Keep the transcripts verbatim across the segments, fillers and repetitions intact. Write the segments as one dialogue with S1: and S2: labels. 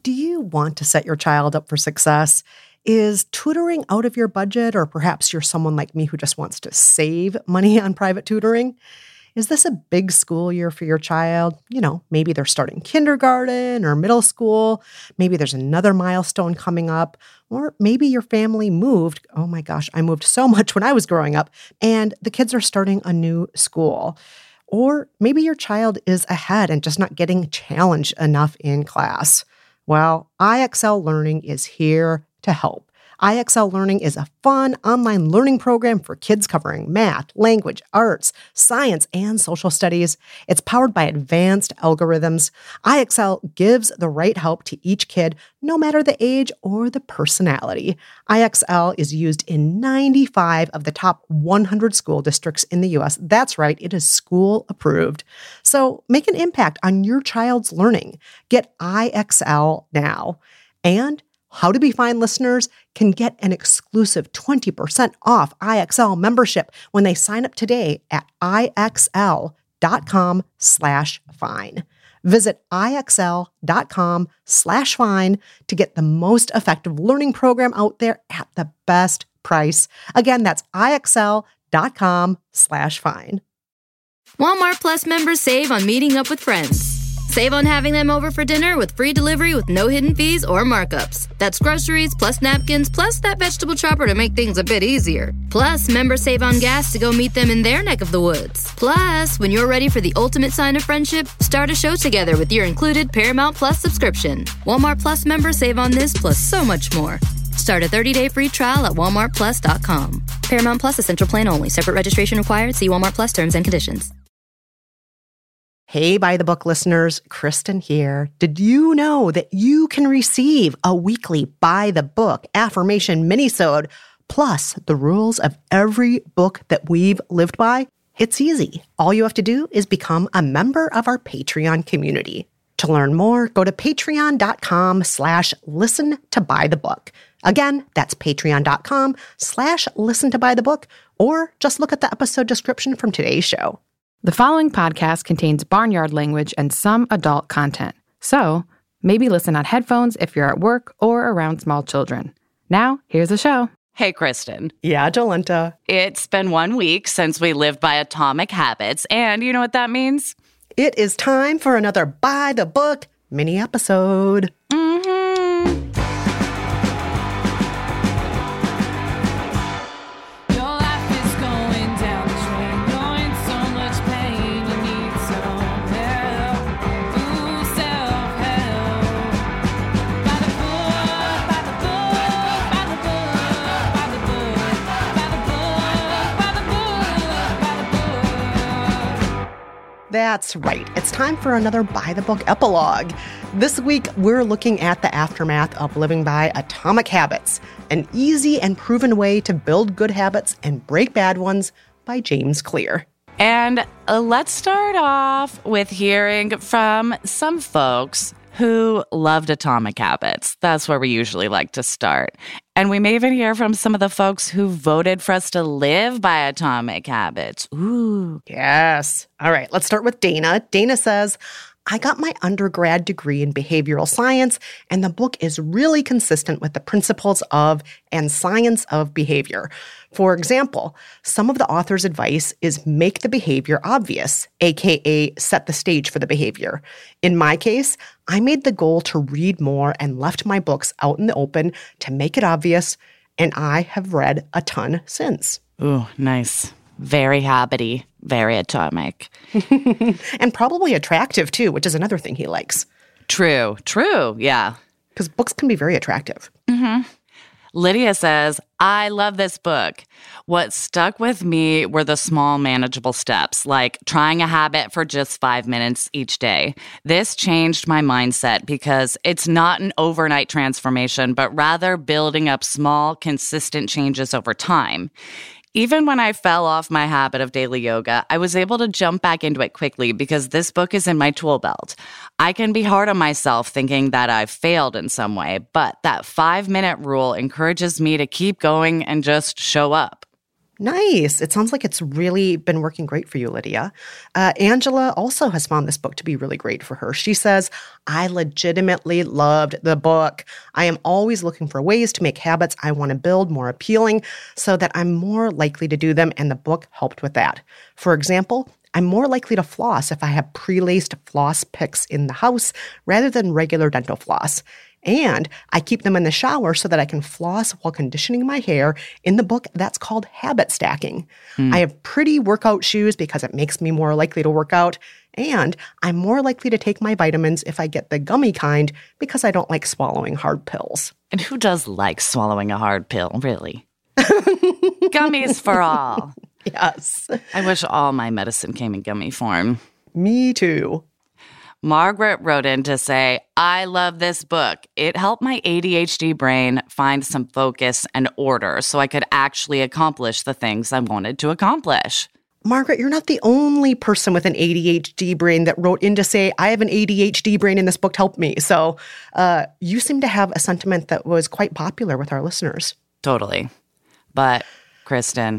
S1: Do you want to set your child up for success? Is tutoring out of your budget, or perhaps you're someone like me who just wants to save money on private tutoring? Is this a big school year for your child? You know, maybe they're starting kindergarten or middle school. Maybe there's another milestone coming up. Or maybe your family moved. Oh my gosh, I moved so much when I was growing up. And the kids are starting a new school. Or maybe your child is ahead and just not getting challenged enough in class. Well, I X L Learning is here to help. I X L Learning is a fun online learning program for kids covering math, language, arts, science, and social studies. It's powered by advanced algorithms. I X L gives the right help to each kid, no matter the age or the personality. I X L is used in ninety-five of the top one hundred school districts in the U S. That's right, it is school approved. So make an impact on your child's learning. Get I X L now. And How to Be Fine listeners can get an exclusive twenty percent off I X L membership when they sign up today at ixl.com slash fine. Visit ixl.com slash fine to get the most effective learning program out there at the best price. Again, that's ixl.com slash fine.
S2: Walmart Plus members save on meeting up with friends. Save on having them over for dinner with free delivery with no hidden fees or markups. That's groceries, plus napkins, plus that vegetable chopper to make things a bit easier. Plus, members save on gas to go meet them in their neck of the woods. Plus, when you're ready for the ultimate sign of friendship, start a show together with your included Paramount Plus subscription. Walmart Plus members save on this plus so much more. Start a thirty-day free trial at walmart plus dot com. Paramount Plus Essential Plan only. Separate registration required. See Walmart Plus terms and conditions.
S1: Hey, By the Book listeners, Kristen here. Did you know that you can receive a weekly By the Book affirmation minisode, plus the rules of every book that we've lived by? It's easy. All you have to do is become a member of our Patreon community. To learn more, go to patreon.com slash listen to buy the book. Again, that's patreon.com slash listen to buy the book, or just look at the episode description from today's show.
S3: The following podcast contains barnyard language and some adult content, so maybe listen on headphones if you're at work or around small children. Now, here's the show.
S4: Hey, Kristen.
S1: Yeah, Jolenta.
S4: It's been one week since we lived by Atomic Habits, and you know what that means?
S1: It is time for another By the Book mini episode.
S4: Mm-hmm.
S1: That's right. It's time for another By the Book epilogue. This week, we're looking at the aftermath of living by Atomic Habits, an easy and proven way to build good habits and break bad ones by James Clear.
S4: And uh, let's start off with hearing from some folks who loved Atomic Habits. That's where we usually like to start. And we may even hear from some of the folks who voted for us to live by Atomic Habits. Ooh.
S1: Yes. All right, let's start with Dana. Dana says, I got my undergrad degree in behavioral science, and the book is really consistent with the principles of and science of behavior. For example, some of the author's advice is make the behavior obvious, aka set the stage for the behavior. In my case, I made the goal to read more and left my books out in the open to make it obvious, and I have read a ton since.
S4: Ooh, nice. Very habity, very atomic.
S1: And probably attractive, too, which is another thing he likes.
S4: True, true, yeah.
S1: Because books can be very attractive.
S4: Mm-hmm. Lydia says, I love this book. What stuck with me were the small, manageable steps, like trying a habit for just five minutes each day. This changed my mindset because it's not an overnight transformation, but rather building up small, consistent changes over time. Even when I fell off my habit of daily yoga, I was able to jump back into it quickly because this book is in my tool belt. I can be hard on myself thinking that I've failed in some way, but that five-minute rule encourages me to keep going and just show up.
S1: Nice. It sounds like it's really been working great for you, Lydia. Uh, Angela also has found this book to be really great for her. She says, I legitimately loved the book. I am always looking for ways to make habits I want to build more appealing so that I'm more likely to do them, and the book helped with that. For example, I'm more likely to floss if I have pre-laced floss picks in the house rather than regular dental floss. And I keep them in the shower so that I can floss while conditioning my hair. In the book, that's called habit stacking. Mm. I have pretty workout shoes because it makes me more likely to work out. And I'm more likely to take my vitamins if I get the gummy kind because I don't like swallowing hard pills.
S4: And who does like swallowing a hard pill, really? Gummies for all.
S1: Yes.
S4: I wish all my medicine came in gummy form.
S1: Me too.
S4: Margaret wrote in to say, I love this book. It helped my A D H D brain find some focus and order so I could actually accomplish the things I wanted to accomplish.
S1: Margaret, you're not the only person with an A D H D brain that wrote in to say, I have an A D H D brain and this book helped me. So uh, you seem to have a sentiment that was quite popular with our listeners.
S4: Totally. But, Kristen,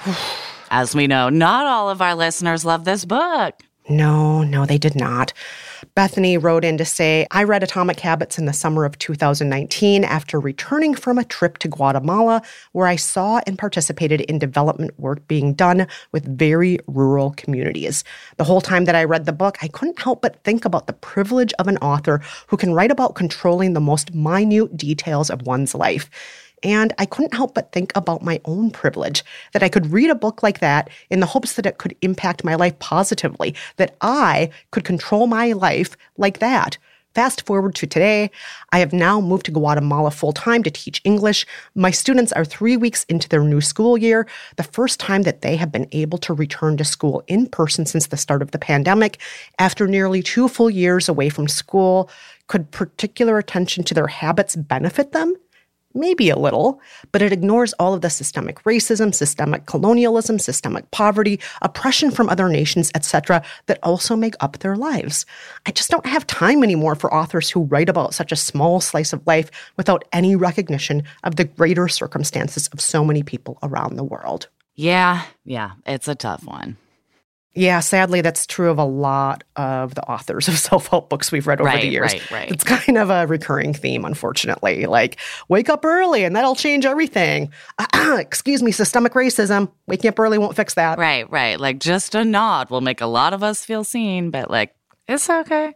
S4: as we know, not all of our listeners love this book.
S1: No, no, they did not. Bethany wrote in to say, I read Atomic Habits in the summer of two thousand nineteen after returning from a trip to Guatemala, where I saw and participated in development work being done with very rural communities. The whole time that I read the book, I couldn't help but think about the privilege of an author who can write about controlling the most minute details of one's life. And I couldn't help but think about my own privilege, that I could read a book like that in the hopes that it could impact my life positively, that I could control my life like that. Fast forward to today, I have now moved to Guatemala full-time to teach English. My students are three weeks into their new school year, the first time that they have been able to return to school in person since the start of the pandemic. After nearly two full years away from school, could particular attention to their habits benefit them? Maybe a little, but it ignores all of the systemic racism, systemic colonialism, systemic poverty, oppression from other nations, et cetera, that also make up their lives. I just don't have time anymore for authors who write about such a small slice of life without any recognition of the greater circumstances of so many people around the world.
S4: Yeah, yeah, it's a tough one.
S1: Yeah, sadly, that's true of a lot of the authors of self-help books we've read over
S4: right,
S1: the years.
S4: Right, right.
S1: It's kind of a recurring theme, unfortunately. Like, wake up early and that'll change everything. Excuse me, systemic racism. Waking up early won't fix that.
S4: Right, right. Like, just a nod will make a lot of us feel seen, but, like, it's okay.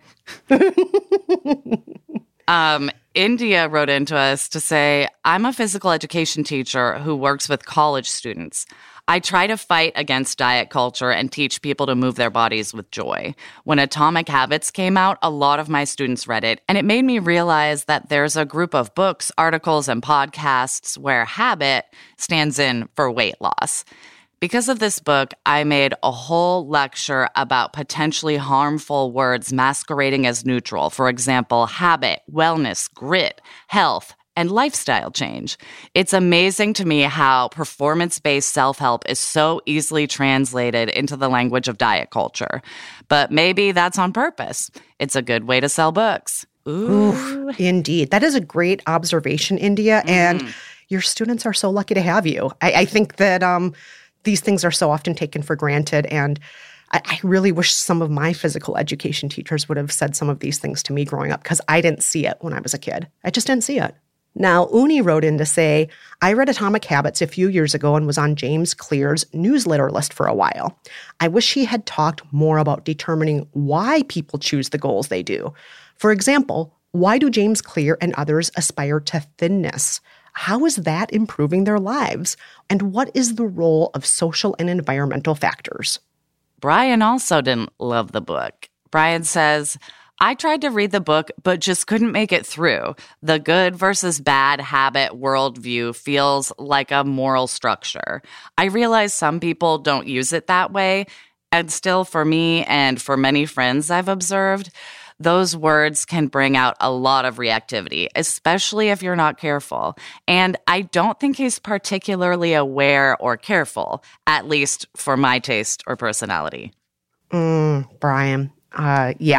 S4: um, India wrote into us to say, I'm a physical education teacher who works with college students. I try to fight against diet culture and teach people to move their bodies with joy. When Atomic Habits came out, a lot of my students read it, and it made me realize that there's a group of books, articles, and podcasts where habit stands in for weight loss. Because of this book, I made a whole lecture about potentially harmful words masquerading as neutral. For example, habit, wellness, grit, health, and lifestyle change. It's amazing to me how performance-based self-help is so easily translated into the language of diet culture. But maybe that's on purpose. It's a good way to sell books. Ooh.
S1: Ooh, indeed. That is a great observation, India. Mm. And your students are so lucky to have you. I, I think that um, these things are so often taken for granted. And I, I really wish some of my physical education teachers would have said some of these things to me growing up because I didn't see it when I was a kid. I just didn't see it. Now, Uni wrote in to say, I read Atomic Habits a few years ago and was on James Clear's newsletter list for a while. I wish he had talked more about determining why people choose the goals they do. For example, why do James Clear and others aspire to thinness? How is that improving their lives? And what is the role of social and environmental factors?
S4: Brian also didn't love the book. Brian says, I tried to read the book, but just couldn't make it through. The good versus bad habit worldview feels like a moral structure. I realize some people don't use it that way, and still for me and for many friends I've observed, those words can bring out a lot of reactivity, especially if you're not careful. And I don't think he's particularly aware or careful, at least for my taste or personality.
S1: Mm, Brian, uh, yeah.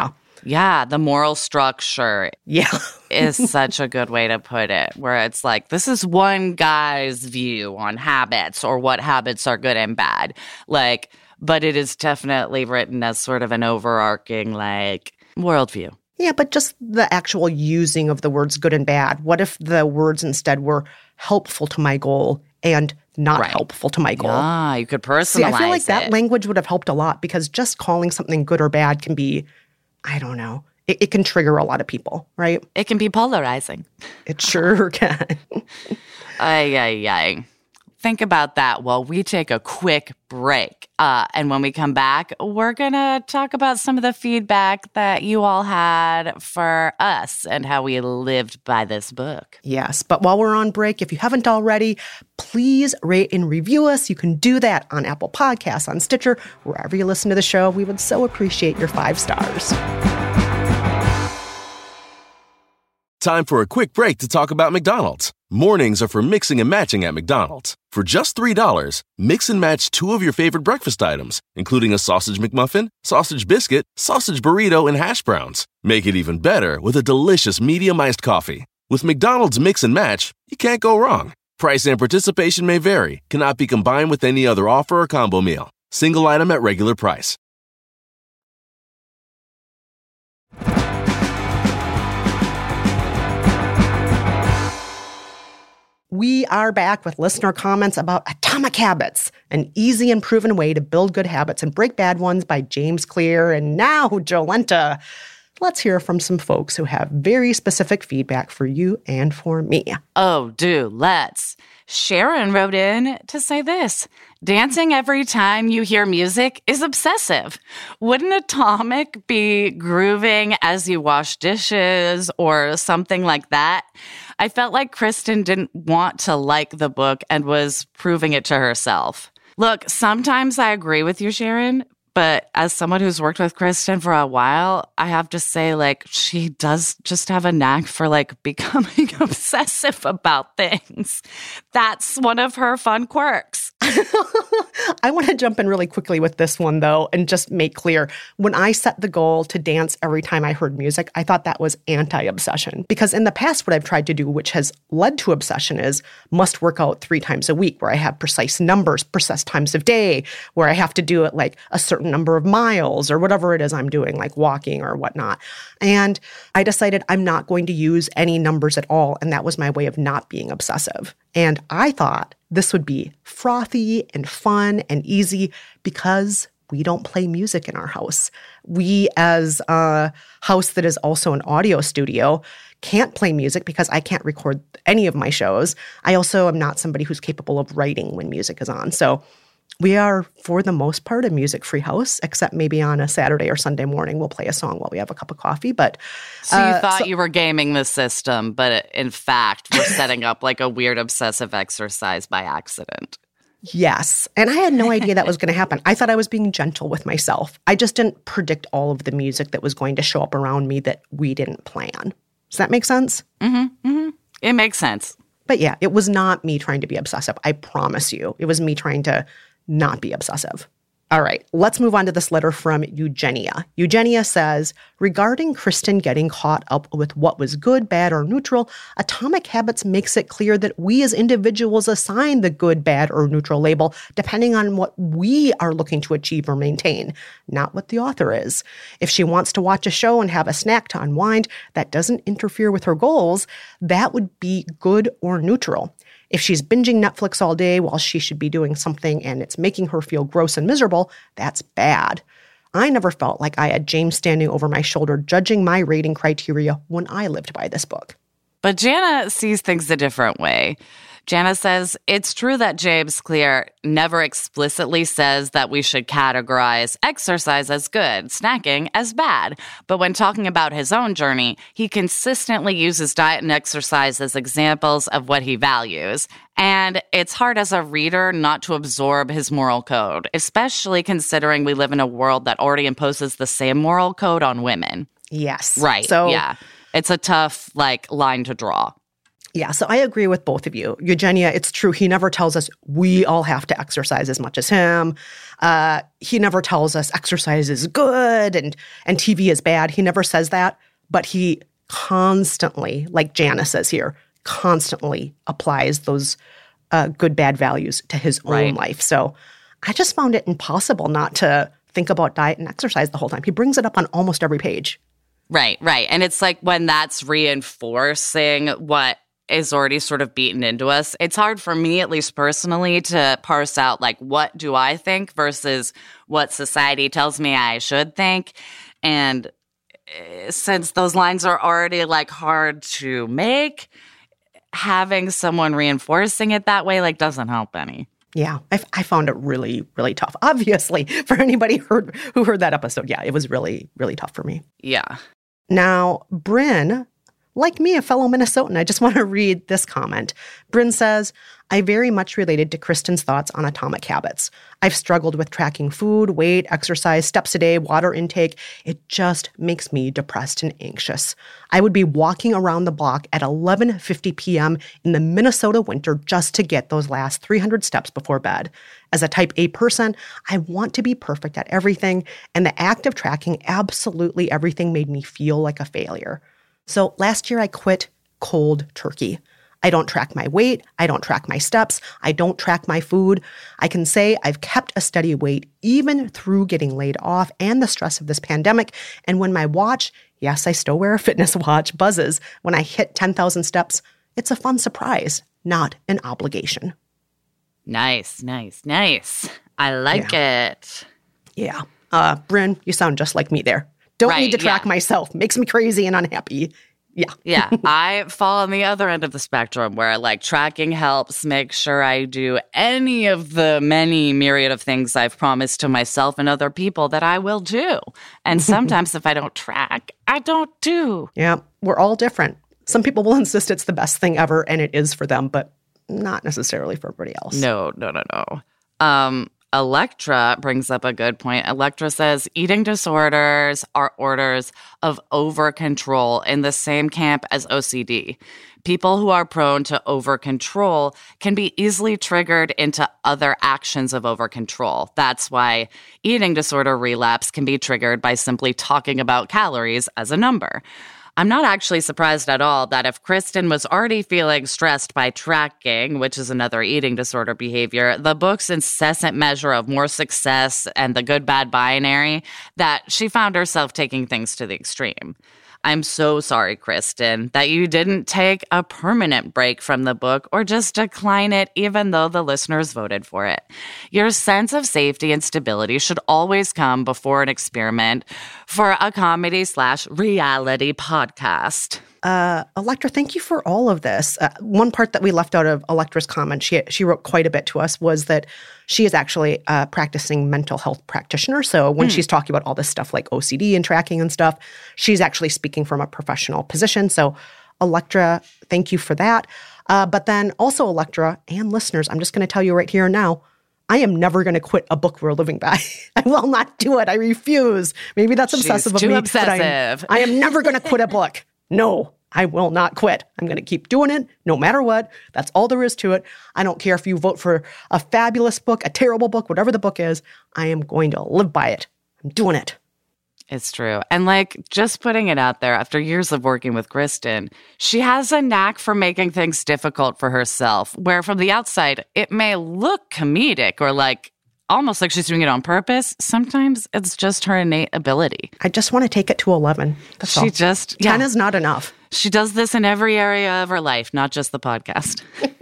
S4: Yeah, the moral structure
S1: Yeah.
S4: is such a good way to put it, where it's like, this is one guy's view on habits or what habits are good and bad. Like, but it is definitely written as sort of an overarching, like, worldview.
S1: Yeah, but just the actual using of the words good and bad. What if the words instead were helpful to my goal and not
S4: Right.
S1: helpful to my goal?
S4: Ah, you could personalize
S1: See, I feel like that
S4: it.
S1: language would have helped a lot because just calling something good or bad can be, I don't know, it, it can trigger a lot of people, right?
S4: It can be polarizing.
S1: It sure can.
S4: Ay, ay, ay. Think about that while we take a quick break. Uh, and when we come back, we're going to talk about some of the feedback that you all had for us and how we lived by this book.
S1: Yes, but while we're on break, if you haven't already, please rate and review us. You can do that on Apple Podcasts, on Stitcher, wherever you listen to the show. We would so appreciate your five stars.
S5: Time for a quick break to talk about McDonald's. Mornings are for mixing and matching at McDonald's. For just three dollars, mix and match two of your favorite breakfast items, including a sausage McMuffin, sausage biscuit, sausage burrito, and hash browns. Make it even better with a delicious medium iced coffee. With McDonald's Mix and Match, you can't go wrong. Price and participation may vary, cannot be combined with any other offer or combo meal. Single item at regular price.
S1: We are back with listener comments about Atomic Habits, an easy and proven way to build good habits and break bad ones by James Clear. And now, Jolenta, let's hear from some folks who have very specific feedback for you and for me.
S4: Oh, do let's. Sharon wrote in to say this. Dancing every time you hear music is obsessive. Wouldn't Atomic be grooving as you wash dishes or something like that? I felt like Kristen didn't want to like the book and was proving it to herself. Look, sometimes I agree with you, Sharon, but as someone who's worked with Kristen for a while, I have to say, like, she does just have a knack for, like, becoming obsessive about things. That's one of her fun quirks.
S1: I want to jump in really quickly with this one, though, and just make clear. When I set the goal to dance every time I heard music, I thought that was anti-obsession. Because in the past, what I've tried to do, which has led to obsession, is must work out three times a week, where I have precise numbers, precise times of day, where I have to do it like a certain number of miles or whatever it is I'm doing, like walking or whatnot. And I decided I'm not going to use any numbers at all. And that was my way of not being obsessive. And I thought this would be frothy and fun and easy because we don't play music in our house. We, as a house that is also an audio studio, can't play music because I can't record any of my shows. I also am not somebody who's capable of writing when music is on. So we are, for the most part, a music-free house, except maybe on a Saturday or Sunday morning we'll play a song while we have a cup of coffee. But
S4: So you
S1: uh,
S4: thought
S1: so-
S4: you were gaming the system, but in fact, we're setting up like a weird obsessive exercise by accident.
S1: Yes. And I had no idea that was going to happen. I thought I was being gentle with myself. I just didn't predict all of the music that was going to show up around me that we didn't plan. Does that make sense?
S4: Mm-hmm, mm-hmm. It makes sense.
S1: But yeah, it was not me trying to be obsessive. I promise you. It was me trying to not be obsessive. All right, let's move on to this letter from Eugenia. Eugenia says, regarding Kristen getting caught up with what was good, bad, or neutral, Atomic Habits makes it clear that we as individuals assign the good, bad, or neutral label depending on what we are looking to achieve or maintain, not what the author is. If she wants to watch a show and have a snack to unwind that doesn't interfere with her goals, that would be good or neutral. If she's binging Netflix all day while she should be doing something and it's making her feel gross and miserable, that's bad. I never felt like I had James standing over my shoulder judging my rating criteria when I lived by this book.
S4: But Jana sees things a different way. Jana says, it's true that James Clear never explicitly says that we should categorize exercise as good, snacking as bad. But when talking about his own journey, he consistently uses diet and exercise as examples of what he values. And it's hard as a reader not to absorb his moral code, especially considering we live in a world that already imposes the same moral code on women.
S1: Yes.
S4: Right.
S1: So,
S4: yeah. It's a tough, like, line to draw.
S1: Yeah, so I agree with both of you. Eugenia, it's true. He never tells us we all have to exercise as much as him. Uh, he never tells us exercise is good and, and T V is bad. He never says that. But he constantly, like Janice says here, constantly applies those uh, good, bad values to his
S4: Right.
S1: own life. So I just found it impossible not to think about diet and exercise the whole time. He brings it up on almost every page.
S4: Right, right. And it's like when that's reinforcing what is already sort of beaten into us, it's hard for me, at least personally, to parse out like what do I think versus what society tells me I should think. And uh, since those lines are already like hard to make, having someone reinforcing it that way like doesn't help any.
S1: Yeah, I, I found it really, really tough. Obviously, for anybody heard, who heard that episode, yeah, it was really, really tough for me.
S4: Yeah.
S1: Now, Bryn, like me, a fellow Minnesotan, I just want to read this comment. Bryn says, I very much related to Kristen's thoughts on atomic habits. I've struggled with tracking food, weight, exercise, steps a day, water intake. It just makes me depressed and anxious. I would be walking around the block at eleven fifty p.m. in the Minnesota winter just to get those last three hundred steps before bed. As a type A person, I want to be perfect at everything, and the act of tracking absolutely everything made me feel like a failure. So last year I quit cold turkey. I don't track my weight. I don't track my steps. I don't track my food. I can say I've kept a steady weight even through getting laid off and the stress of this pandemic. And when my watch, yes, I still wear a fitness watch, buzzes when I hit ten thousand steps, it's a fun surprise, not an obligation.
S4: Nice, nice, nice. I like it.
S1: Yeah. Uh, Bryn, you sound just like me there. Don't
S4: Right,
S1: need to track
S4: yeah.
S1: myself. Makes me crazy and unhappy. Yeah.
S4: Yeah, I fall on the other end of the spectrum where like tracking helps make sure I do any of the many myriad of things I've promised to myself and other people that I will do. And sometimes if I don't track, I don't do.
S1: Yeah. We're all different. Some people will insist it's the best thing ever, and it is for them, but not necessarily for everybody else.
S4: No, no, no, no. Um, Electra brings up a good point. Electra says eating disorders are orders of over-control in the same camp as O C D. People who are prone to over-control can be easily triggered into other actions of over-control. That's why eating disorder relapse can be triggered by simply talking about calories as a number. I'm not actually surprised at all that if Kristen was already feeling stressed by tracking, which is another eating disorder behavior, the book's incessant measure of more success and the good-bad binary, that she found herself taking things to the extreme. I'm so sorry, Kristen, that you didn't take a permanent break from the book or just decline it even though the listeners voted for it. Your sense of safety and stability should always come before an experiment for a comedy slash reality podcast.
S1: Uh, Electra, thank you for all of this. Uh, one part that we left out of Electra's comment, she she wrote quite a bit to us, was that she is actually a practicing mental health practitioner. So when she's talking about all this stuff like O C D and tracking and stuff, she's actually speaking from a professional position. So Electra, thank you for that. Uh, but then also Electra and listeners, I'm just going to tell you right here and now, I am never going to quit a book we're living by. I will not do it. I refuse. Maybe that's
S4: She's
S1: obsessive of
S4: too
S1: me.
S4: obsessive.
S1: But I am, I am never going to quit a book. No, I will not quit. I'm going to keep doing it no matter what. That's all there is to it. I don't care if you vote for a fabulous book, a terrible book, whatever the book is. I am going to live by it. I'm doing it.
S4: It's true. And like just putting it out there, after years of working with Kristen, she has a knack for making things difficult for herself, where from the outside, it may look comedic or like almost like she's doing it on purpose. Sometimes it's just her innate ability.
S1: I just want to take it to eleven. That's
S4: She
S1: all.
S4: just,
S1: ten
S4: yeah.
S1: is not enough.
S4: She does this in every area of her life, not just the podcast.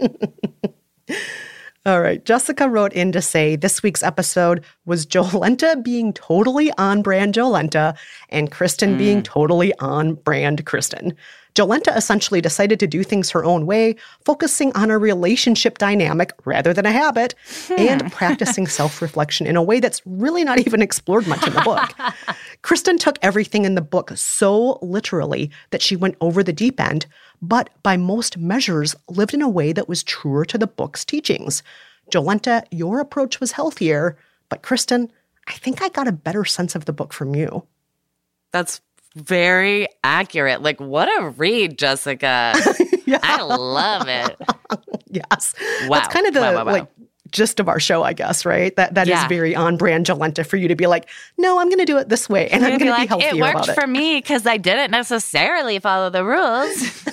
S1: All right. Jessica wrote in to say this week's episode was Jolenta being totally on brand Jolenta and Kristen mm. being totally on brand Kristen. Jolenta essentially decided to do things her own way, focusing on a relationship dynamic rather than a habit, hmm. and practicing self-reflection in a way that's really not even explored much in the book. Kristen took everything in the book so literally that she went over the deep end, but by most measures lived in a way that was truer to the book's teachings. Jolenta, your approach was healthier, but Kristen, I think I got a better sense of the book from you.
S4: That's very accurate. Like, what a read, Jessica.
S1: Yeah.
S4: I love it.
S1: Yes.
S4: Wow.
S1: That's kind of the
S4: Wow, wow, wow.
S1: like gist of our show, I guess, right? That that
S4: Yeah.
S1: is very on brand Jolenta for you to be like, no, I'm going to do it this way, and I'm
S4: You'd
S1: going to
S4: be
S1: be
S4: like,
S1: healthier
S4: it worked
S1: about it.
S4: for me because I didn't necessarily follow the rules.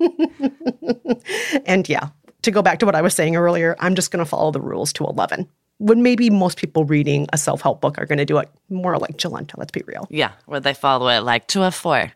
S1: And yeah, to go back to what I was saying earlier, I'm just going to follow the rules to eleven. When maybe most people reading a self-help book are going to do it more like Jolenta, let's be real.
S4: Yeah, where they follow it like to a four.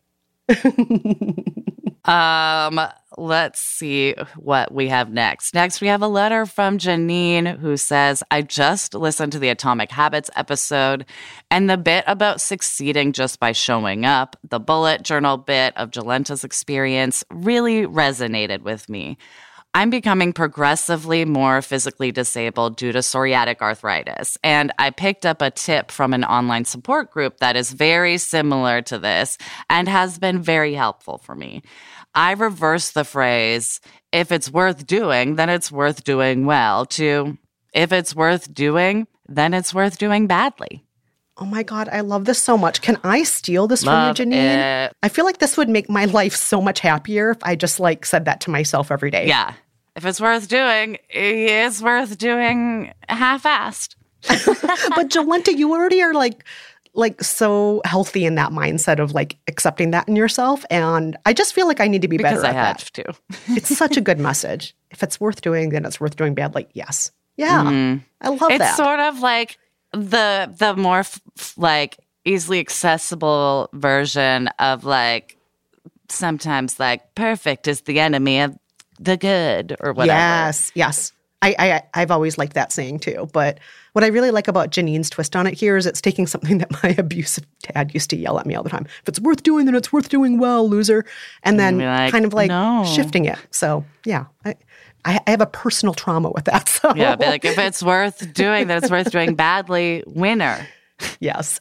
S4: um, let's see what we have next. Next, we have a letter from Janine who says, I just listened to the Atomic Habits episode, and the bit about succeeding just by showing up, the bullet journal bit of Jolenta's experience, really resonated with me. I'm becoming progressively more physically disabled due to psoriatic arthritis, and I picked up a tip from an online support group that is very similar to this and has been very helpful for me. I reversed the phrase, if it's worth doing, then it's worth doing well, to if it's worth doing, then it's worth doing badly.
S1: Oh my God, I love this so much. Can I steal this
S4: Love
S1: from you, Janine?
S4: it.
S1: I feel like this would make my life so much happier if I just like said that to myself every day.
S4: Yeah. If it's worth doing, it's worth doing half-assed.
S1: But Jolenta, you already are like like so healthy in that mindset of like accepting that in yourself. And I just feel like I need to be
S4: Because
S1: better
S4: I
S1: at
S4: have
S1: that.
S4: to.
S1: It's such a good message. If it's worth doing, then it's worth doing badly. Yes. Yeah.
S4: Mm-hmm.
S1: I love
S4: It's
S1: that.
S4: sort of like the the more f- f- like easily accessible version of like sometimes like perfect is the enemy of the good or whatever.
S1: Yes, yes. I, I, I've always liked that saying too. But what I really like about Janine's twist on it here is it's taking something that my abusive dad used to yell at me all the time. If it's worth doing, then it's worth doing well, loser. And then
S4: be like,
S1: kind of like
S4: no.
S1: shifting it. So yeah, I, I I have a personal trauma with that. So
S4: Yeah, be like, if it's worth doing, then it's worth doing badly, winner.
S1: yes.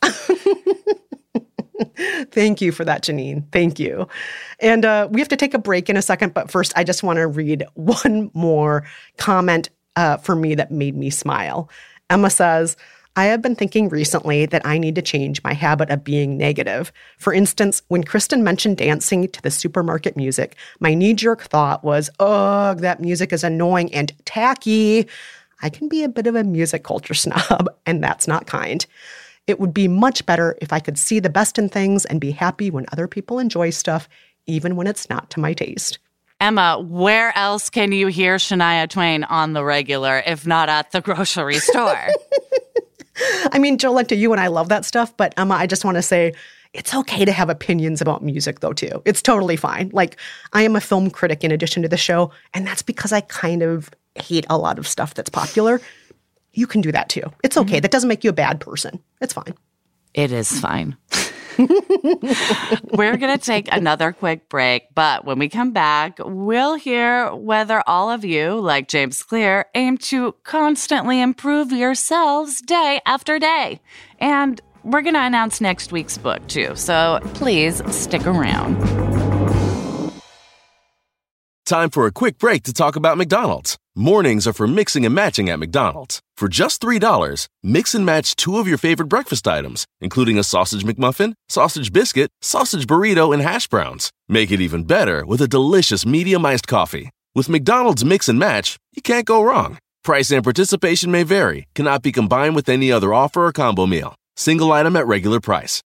S1: Thank you for that, Janine. Thank you. And uh, we have to take a break in a second, but first I just want to read one more comment uh, for me that made me smile. Emma says, I have been thinking recently that I need to change my habit of being negative. For instance, when Kristen mentioned dancing to the supermarket music, my knee-jerk thought was, ugh, that music is annoying and tacky. I can be a bit of a music culture snob, and that's not kind. It would be much better if I could see the best in things and be happy when other people enjoy stuff, even when it's not to my taste.
S4: Emma, where else can you hear Shania Twain on the regular, if not at the grocery store?
S1: I mean, Jolenta, you and I love that stuff, but Emma, I just want to say it's okay to have opinions about music, though, too. It's totally fine. Like, I am a film critic in addition to the show, and that's because I kind of hate a lot of stuff that's popular. You can do that, too. It's okay. Mm-hmm. That doesn't make you a bad person. It's fine.
S4: It is fine. We're going to take another quick break, but when we come back, we'll hear whether all of you, like James Clear, aim to constantly improve yourselves day after day. And we're going to announce next week's book, too, so please stick around.
S5: Time for a quick break to talk about McDonald's. Mornings are for mixing and matching at McDonald's. For just three dollars, mix and match two of your favorite breakfast items, including a sausage McMuffin, sausage biscuit, sausage burrito, and hash browns. Make it even better with a delicious medium iced coffee. With McDonald's Mix and Match, you can't go wrong. Price and participation may vary, cannot be combined with any other offer or combo meal. Single item at regular price.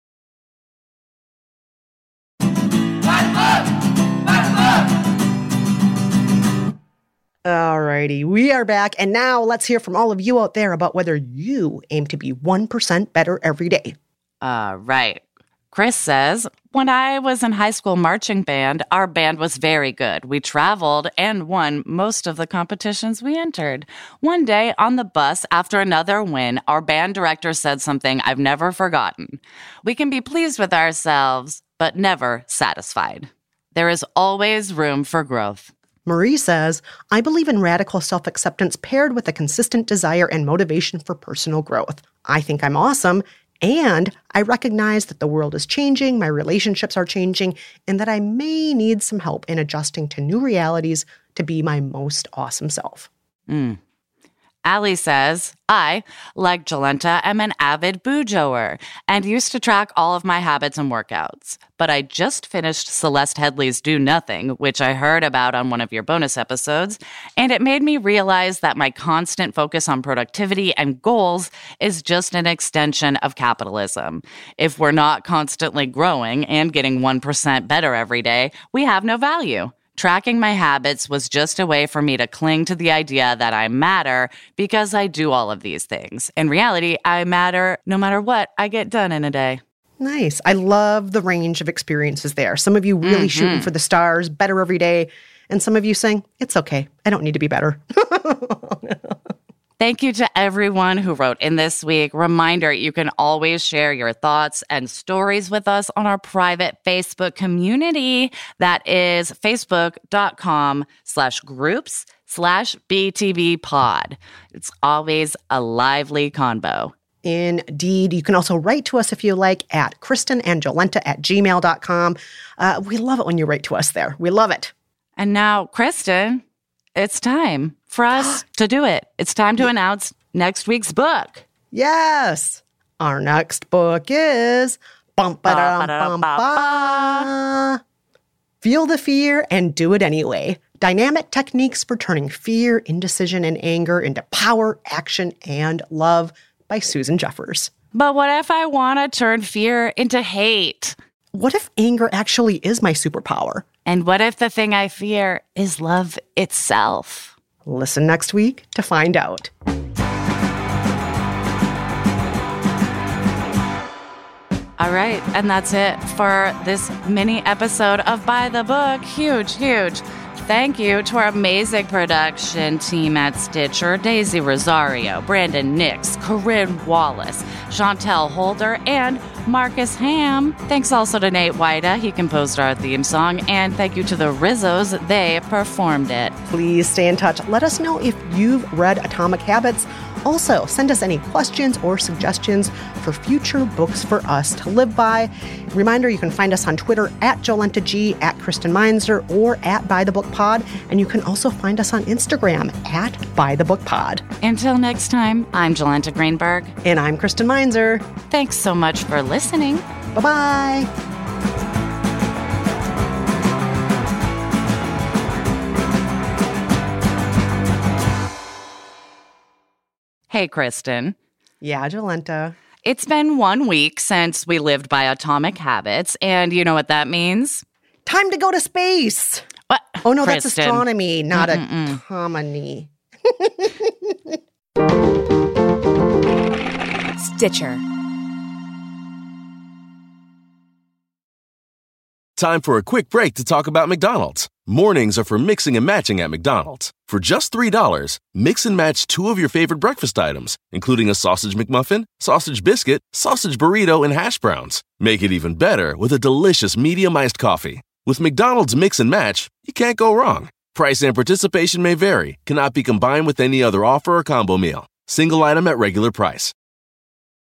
S1: Alrighty, we are back, and now let's hear from all of you out there about whether you aim to be one percent better every day.
S4: Uh, right. Chris says, when I was in high school marching band, our band was very good. We traveled and won most of the competitions we entered. One day on the bus, after another win, our band director said something I've never forgotten. We can be pleased with ourselves, but never satisfied. There is always room for growth.
S1: Marie says, I believe in radical self-acceptance paired with a consistent desire and motivation for personal growth. I think I'm awesome, and I recognize that the world is changing, my relationships are changing, and that I may need some help in adjusting to new realities to be my most awesome self.
S4: Mm. Allie says, I, like Jolenta, am an avid boojoer and used to track all of my habits and workouts. But I just finished Celeste Headley's Do Nothing, which I heard about on one of your bonus episodes, and it made me realize that my constant focus on productivity and goals is just an extension of capitalism. If we're not constantly growing and getting one percent better every day, we have no value. Tracking my habits was just a way for me to cling to the idea that I matter because I do all of these things. In reality, I matter no matter what I get done in a day.
S1: Nice. I love the range of experiences there. Some of you really mm-hmm. shooting for the stars, better every day, and some of you saying, it's okay, I don't need to be better.
S4: Thank you to everyone who wrote in this week. Reminder, you can always share your thoughts and stories with us on our private Facebook community. That is facebook.com slash groups slash BTB pod. It's always a lively convo.
S1: Indeed. You can also write to us if you like at kristenandjolenta at gmail dot com. Uh, we love it when you write to us there. We love it.
S4: And now, Kristen, it's time for us to do it. It's time to announce next week's book.
S1: Yes. Our next book is bum, ba-dum, bum, ba. Feel the Fear and Do It Anyway. Dynamic Techniques for Turning Fear, Indecision, and Anger into Power, Action, and Love by Susan Jeffers.
S4: But what if I want to turn fear into hate?
S1: What if anger actually is my superpower?
S4: And what if the thing I fear is love itself?
S1: Listen next week to find out.
S4: All right, and that's it for this mini episode of By the Book. Huge, huge thank you to our amazing production team at Stitcher, Daisy Rosario, Brandon Nix, Corinne Wallace, Chantel Holder, and Marcus Ham. Thanks also to Nate Wida. He composed our theme song. And thank you to the Rizzos. They performed it.
S1: Please stay in touch. Let us know if you've read Atomic Habits. Also, send us any questions or suggestions for future books for us to live by. Reminder, you can find us on Twitter at JolentaG, at Kristen Meinzer, or at By the Book Pod. And you can also find us on Instagram at By the Book Pod.
S4: Until next time, I'm Jolenta Greenberg.
S1: And I'm Kristen Meinzer.
S4: Thanks so much for listening.
S1: Bye-bye.
S4: Hey, Kristen.
S1: Yeah, Jolenta.
S4: It's been one week since we lived by Atomic Habits, and you know what that means?
S1: Time to go to space.
S4: What?
S1: Oh, no,
S4: Kristen.
S1: That's astronomy, not
S4: Mm-mm-mm.
S1: atomony.
S6: Stitcher.
S5: Time for a quick break to talk about McDonald's. Mornings are for mixing and matching at McDonald's. For just three dollars, mix and match two of your favorite breakfast items, including a sausage McMuffin, sausage biscuit, sausage burrito, and hash browns. Make it even better with a delicious medium iced coffee. With McDonald's Mix and Match, you can't go wrong. Price and participation may vary, cannot be combined with any other offer or combo meal. Single item at regular price.